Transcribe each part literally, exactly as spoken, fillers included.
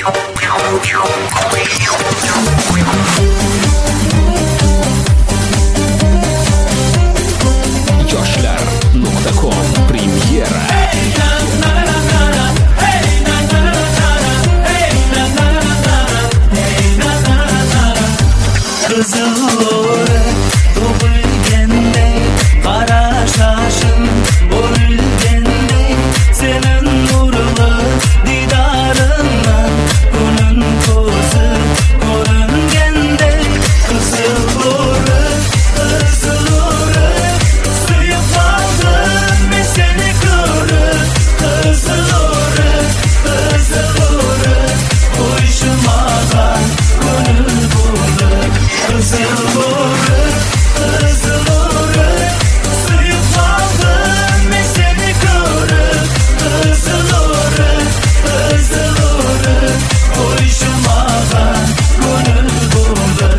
yoshlar nuqta com premyera. Kızılore to'g'ilgandek qora shoshim o'rilgandek senin nurli didoringdan ko'nglim ko'zi ko'ringandek Kızılore Kızılore suyib qoldim men seni ko'rib Kızılore Kızılore qo'yishmagan ko'ngil bo'ldi Kızılore Kızılore suyib qoldim men seni ko'rib Kızılore Kızılore qo'yishmagan ko'ngil bo'ldi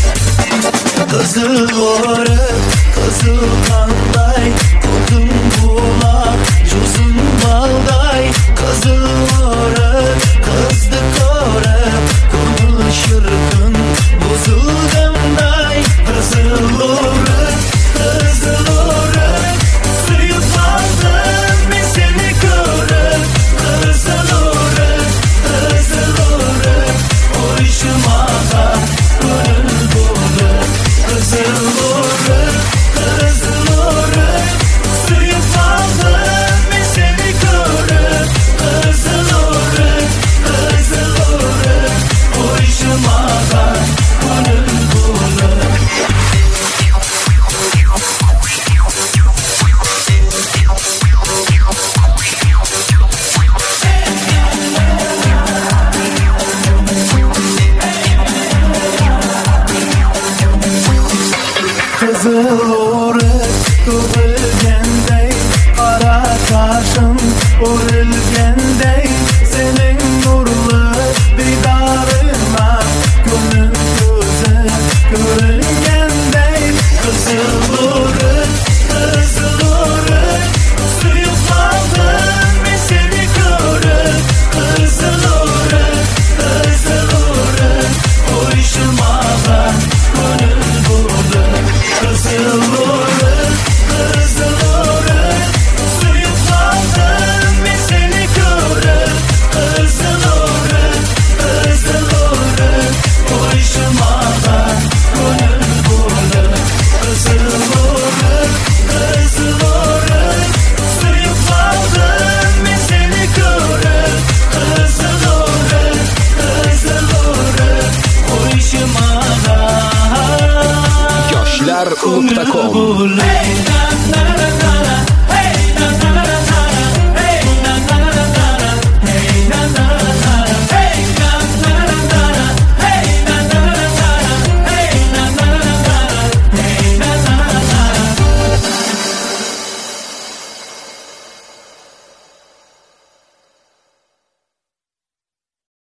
Kızılore qizil qanday ko'zim buloq yuzim balday Kızılore qizni ko'rib ko'ngil shirkin buzilganday Kızılore Kızılore suyib qoldim men seni ko'rib Kızılore Kızılore qo'yishmagan ko'ngil bo'ldi Kızılore Kızılore suyib qoldim men seni ko'rib Kızılore Kızılore qo'yishmagan ko'ngil bo'ldi Kızılore to'g'ilgandek qora shoshim o'rilgandek sening nurli didoringdan ko'nglim ko'zi ko'ringandek Kızılore Kızılore suyib qoldim men seni ko'rib Kızılore Kızılore qo'yishmagan ko'ngil bo'ldi Kızılore Kızılore suyib qoldim men seni ko'rib Kızılore Kızılore qo'yishmagan ko'ngil bo'ldi Kızılore Kızılore suyib qoldim men seni ko'rib Kızılore Kızılore qo'yishmagan yoshlar nuqta com ko'ngil bo'ldi